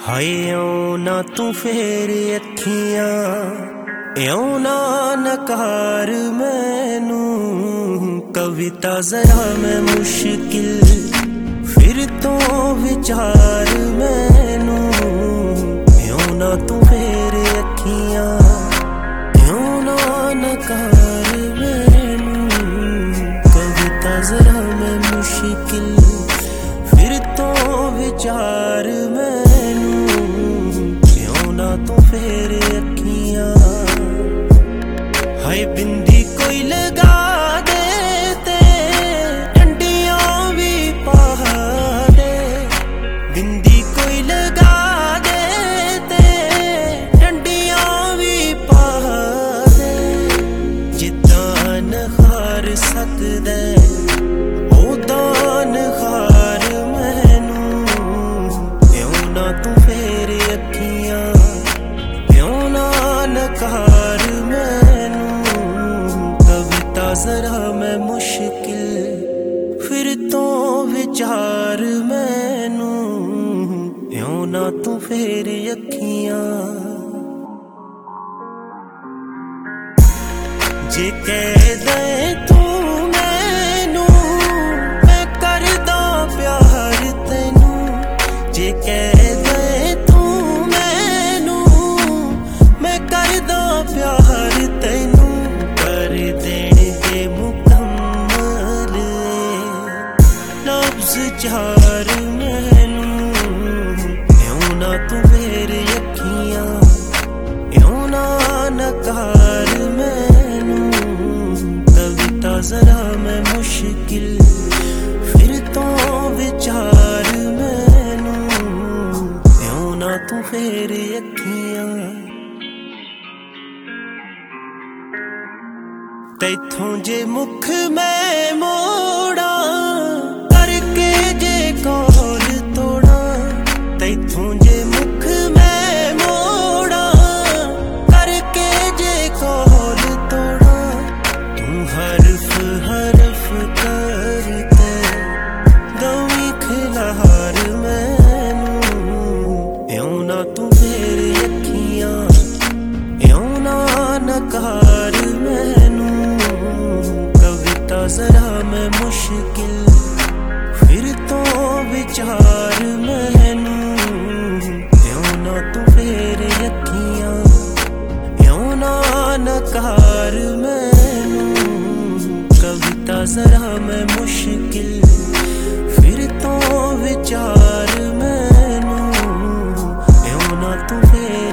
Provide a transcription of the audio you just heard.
ਹਾਏ ਇਉਂ ਨਾ ਤੂੰ ਫੇਰ ਅੱਖੀਆਂ, ਇਉਂ ਨਾ ਨਕਾਰ ਮੈਨੂੰ। ਕਵਿਤਾ ਜ਼ਰਾ ਮੈਂ ਮੁਸ਼ਕਿਲ ਫਿਰ ਤੋਂ ਵਿਚਾਰ ਮੈਨੂੰ। ਇਉਂ ਨਾ ਤੂੰ ਫੇਰ ਅੱਖੀਆਂ, ਇਉਂ ਨਾ ਨਕਾਰ ਮੈਨੂੰ। ਕਵਿਤਾ ਜ਼ਰਾ ਮੈਂ ਮੁਸ਼ਕਿਲ ਫਿਰ ਤੋਂ ਵਿਚਾਰ ਮੈਨੂੰ। ਇਉਂ ਨਾ ਤੂੰ ਫੇਰ ਅੱਖੀਆਂ। ਹਾਏ ਬਿੰਦੀ ਕੋਈ ਲਗਾ ਦੇ ਤੇ ਡੰਡੀਆਂ ਵੀ ਪਾ ਦੇ। ਬਿੰਦੀ ਕੋਈ ਲਗਾ ਦੇ ਤੇ ਡੰਡੀਆਂ ਵੀ ਪਾ ਦੇ। ਜਿੱਦਾਂ ਨਖਾਰ ਸਕਦਾ ਉਦਾਂ ਨਖਾਰ ਮੈਨੂੰ। ਇਉਂ ਨਾ ਤੂੰ ਫੇਰ ਅੱਖੀਆਂ, ਇਉਂ ਨਾ ਨਕਾਰ ਮੈਨੂੰ। ਕਵਿਤਾ ਜ਼ਰਾ ਮੈਂ ਮੁਸ਼ਕਿਲ ਫਿਰ ਤੋਂ ਵਿਚਾਰ ਮੈਨੂੰ। ਇਉਂ ਨਾ ਤੂੰ ਫੇਰ ਅੱਖੀਆਂ। ਜੇ ਕਹਿ ਦੇ ਤੂੰ ਮੈਨੂੰ ਮੈਂ ਕਰਦਾ ਪਿਆਰ ਤੈਨੂੰ। ਜੇ ਕਹਿ ਦੇ ਤੂੰ ਮੈਨੂੰ ਮੈਂ ਕਰਦਾ ਪਿਆਰ ਤੈਨੂੰ। ਕਰ ਦੇਣਗੇ ਮੁਕੰਮਲ ਲਫ਼ਜ਼ ਚਾਰ ਮੈਨੂੰ। ਇਉਂ ਨਾ ਤੂੰ ਫੇਰ ਅੱਖੀਆਂ, ਇਉਂ ਨਾ ਨਕਾਰ ਮੈਨੂੰ। ਕਵਿਤਾ ਜ਼ਰਾ ਮੈਂ ਮੁਸ਼ਕਿਲ ਫਿਰ ਤੋਂ ਵਿਚਾਰ ਮੈਨੂੰ। ਇਉਂ ਨਾ ਤੂੰ ਫੇਰ ਅੱਖੀਆਂ। ਤੈਥੋਂ ਜੇ ਮੁਖ ਮੈਂ ਮੋੜਾਂ ਕਰਕੇ ਜੇ ਕੋਲ ਤੋੜਾਂ। ਤੈਥੋਂ ਜੇ ਮੁਖ ਮੈਂ ਮੋੜਾਂ ਕਰਕੇ ਜੇ ਕੋਲ ਤੋੜਾਂ। ਤੂੰ ਹਰਫ ਹਰਫ ਕਰਤੇ ਦਵੀਂ ਖਿਲਾਰ ਮੈਨੂੰ। ਇਉਂ ਨਾ ਤੂੰ ਫੇਰ ਅੱਖੀਆਂ, ਇਉਂ ਨਾ ਨਕਾਰ ਮੈਨੂੰ। ਕਵਿਤਾ ਜ਼ਰਾ ਮੈਂ ਮੁਸ਼ਕਿਲ ਫਿਰ ਤੋਂ ਵਿਚਾਰ ਮੈਨੂੰ। ਇਉਂ ਨਾ ਤੂੰ ਫੇਰ ਅੱਖੀਆਂ, ਇਉਂ ਨਾ ਨਕਾਰ ਮੈਨੂੰ। ਕਵਿਤਾ ਜ਼ਰਾ ਮੈਂ ਮੁਸ਼ਕਿਲ ਫਿਰ ਤੋਂ ਵਿਚਾਰ ਮੈਨੂੰ। ਇਉਂ ਨਾ ਤੂੰ ਫੇਰ